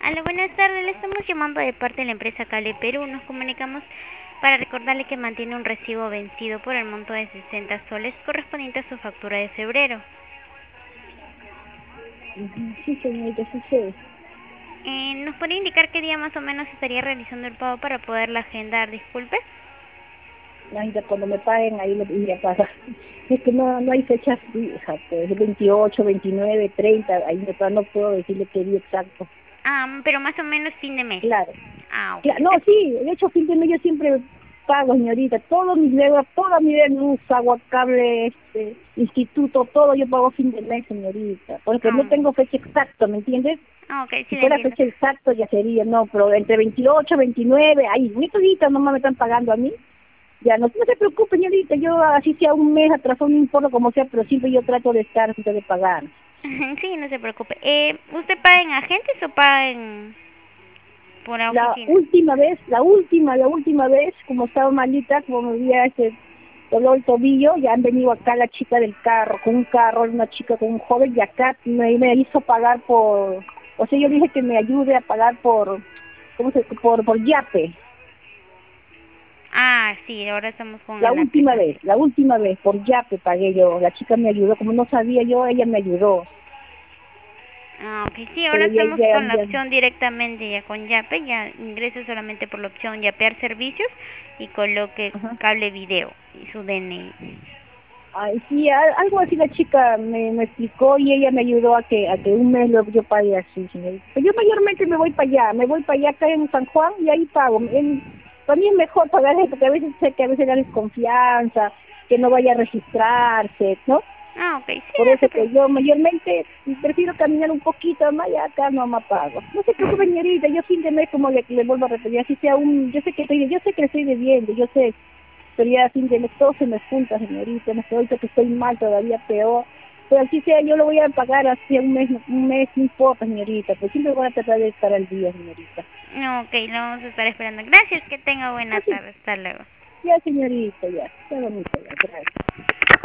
Hola, buenas tardes. Le estamos llamando de parte de la empresa Cable Perú. Nos comunicamos para recordarle que mantiene un recibo vencido por el monto de 60 soles correspondiente a su factura de febrero. Ujú. Sí, señorita, sí sé. ¿Nos podría indicar qué día más o menos estaría realizando el pago para poderla agendar? Disculpe. Ahorita cuando me paguen, ahí lo iré a pagar. Es que no hay fechas fijas, pues, 28, 29, 30, ahí no puedo decirle qué día exacto. Pero más o menos fin de mes. Claro, Ok. claro, no, ¿Usted? sí, de hecho, fin de mes yo siempre pago, señorita, todos mis deudas, toda mi deuda, luz, agua, cable, instituto, todo yo pago fin de mes, señorita, porque no Ah, tengo fecha exacta, ¿me entiendes? ok, Si sí le fuera entiendo. fecha exacta ya sería, no, pero entre 28, 29, ahí, muy todita nomás me están pagando a mí. Ya, no se preocupe, señorita, yo así sea un mes atrasado, no importa como sea, pero siempre yo trato de estar antes de pagar. Sí, no se preocupe. ¿Usted paga en agentes o paga por la oficina? La última vez, como estaba malita, como me había dolor el tobillo, ya han venido acá la chica del carro, con un carro, una chica con un joven, y acá me hizo pagar o sea, yo dije que me ayude a pagar por Yape. Sí, ahora estamos con la aplicación. La última vez, por Yape pagué yo, la chica me ayudó, como no sabía yo, ella me ayudó. Ok, sí, ahora Pero estamos con la opción directamente ya con Yape, ya ingrese solamente por la opción Yapear servicios y coloque ajá. cable video y su DNI. Ay, sí, algo así la chica me explicó y ella me ayudó a que un mes yo pague así, señorita. Pero yo mayormente me voy para allá acá en San Juan y ahí pago. Para mí es mejor pagar eso, porque a veces sé que a veces da desconfianza, que no vaya a registrarse, ¿no? Ok, sí, Por no se eso que yo preocupe. mayormente prefiero caminar un poquito más y acá no me pago. No se preocupe, señorita, yo fin de mes como le vuelvo a repetir, así sea yo sé que le estoy debiendo, yo sé, pero ya a fin de mes todo se me junta, señorita, no sé, ahorita que estoy mal todavía peor, pero así sea, yo lo voy a pagar así un mes no importa, señorita, pues siempre voy a tratar de estar al día, señorita. Ok, lo vamos a estar esperando. Gracias, que tenga buena Así, tarde. Hasta luego. ya señorita, ya, está bonito, ya, gracias.